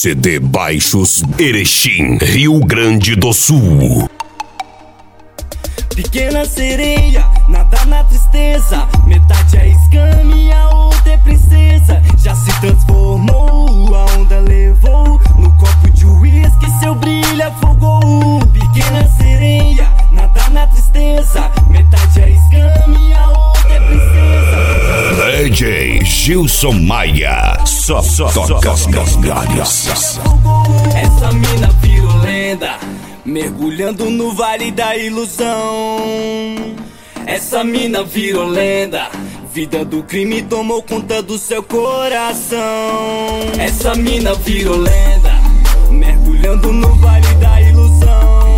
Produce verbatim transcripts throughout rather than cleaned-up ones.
C D Baixos Erechim, Rio Grande do Sul. Pequena sereia, nada na tristeza. Metade é escame, a outra é princesa. Já se transformou, a onda levou. No copo de uísque seu brilho afogou. Pequena sereia, nada na tristeza. Metade é escame, a outra é princesa. D J Gilson Maia, só, só toca as galhas. Essa mina virou lenda, mergulhando no vale da ilusão. Essa mina virou lenda, vida do crime tomou conta do seu coração. Essa mina virou lenda, mergulhando no vale da ilusão.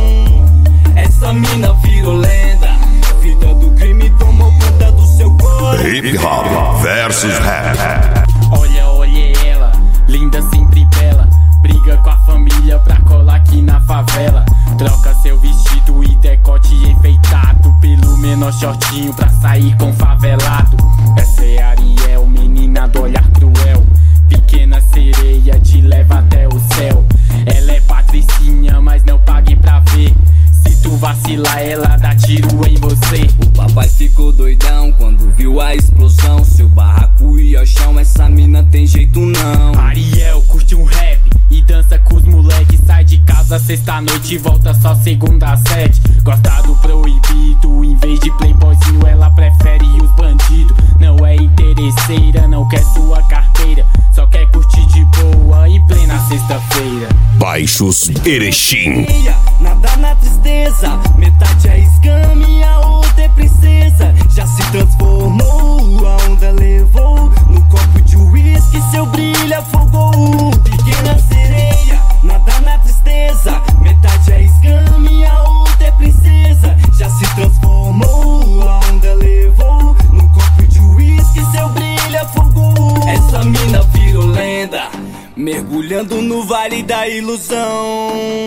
Essa mina virou lenda, vida do crime tomou conta do seu coração. Hip Hop versus Rap. Olha, olha ela, linda, sempre bela. Briga com a família pra colar aqui na favela. Troca seu vestido e decote enfeitado pelo menor shortinho pra sair com favelado. Essa é Ariel, menina do olhar cruel. Pequena sereia te leva até o céu. Ela é patricinha, mas não pague pra ver. Se tu vacilar, ela dá tiro em você. O papai ficou doidão quando viu a explosão. Seu barraco ia ao chão, essa mina tem jeito não. Ariel curte um rap e dança com os moleque. Sai de casa sexta-noite e volta só segunda às sete. Gosta do proibido, em vez de playboyzinho ela prefere os bandidos. Não é interesseira, não quer sua carteira, só quer curtir de boa em plena sexta-feira. Baixos Erechim. Nada na tristeza, metade é escame, a outra é princesa. Já se transformou, a onda levou. No copo de uísque seu brilho afogou. Pequena sereia, nada na tristeza. Metade é escame, a outra é princesa. Já se transformou, a onda levou. No copo de uísque seu brilho afogou. Essa mina virou lenda, mergulhando no vale da ilusão.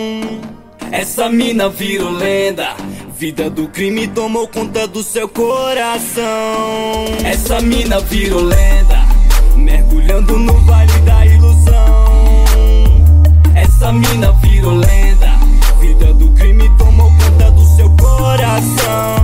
Essa mina virou lenda, vida do crime tomou conta do seu coração. Essa mina virou lenda, mergulhando no vale da ilusão. Essa mina virou lenda, vida do crime tomou conta do seu coração.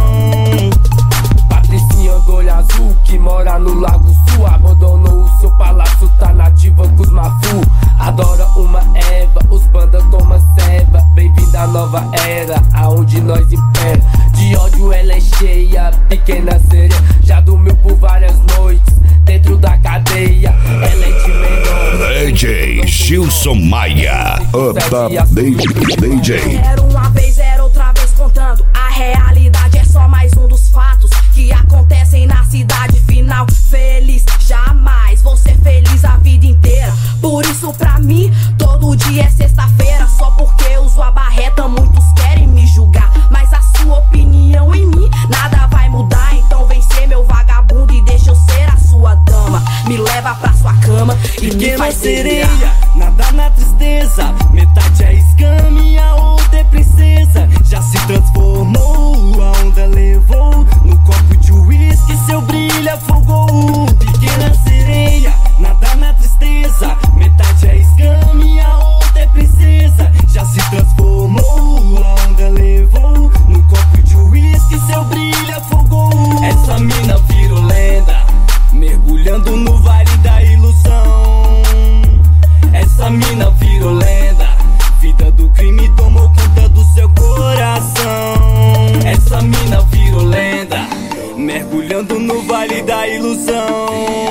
Patricinha do olho azul que mora no Lago Sul, abandonou o seu palácio, tá nativa com os mafu. Adora uma Eva, os banda toma ceva. Bem-vinda à nova era, aonde nós impera. De ódio ela é cheia, pequena sereia. Já dormiu por várias noites dentro da cadeia. Ela é de menor. D J Gilson Maia, Up D J. Era uma vez, era outra vez contando. A realidade é só mais um dos fatos que acontecem na cidade. Final feliz, jamais vou ser feliz a vida inteira. Por isso pra mim, todo dia é sexta-feira. Só porque uso a barreta, muitos querem me julgar. Mas a sua opinião em mim, nada vai mudar. Então vem ser meu vagabundo e deixa eu ser a sua dama. Me leva pra sua cama e me faz sereia. Nada na tristeza, metade é escame, a outra é princesa. Já se transformou, a onda levou. No copo de uísque seu brilho afogou. Pequena sereia, nada na tristeza. Metade é escame, a outra é princesa. Já se transformou, a onda levou. No copo de uísque seu brilho afogou. Essa mina virou lenda, mergulhando no vale da ilusão. Essa mina virou lenda, vida do crime tomou conta do seu coração. Essa mina virou lenda, mergulhando no vale da ilusão.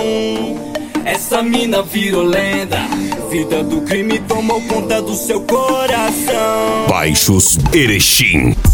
Essa mina virou lenda, vida do crime tomou conta do seu coração. Baixos Erechim.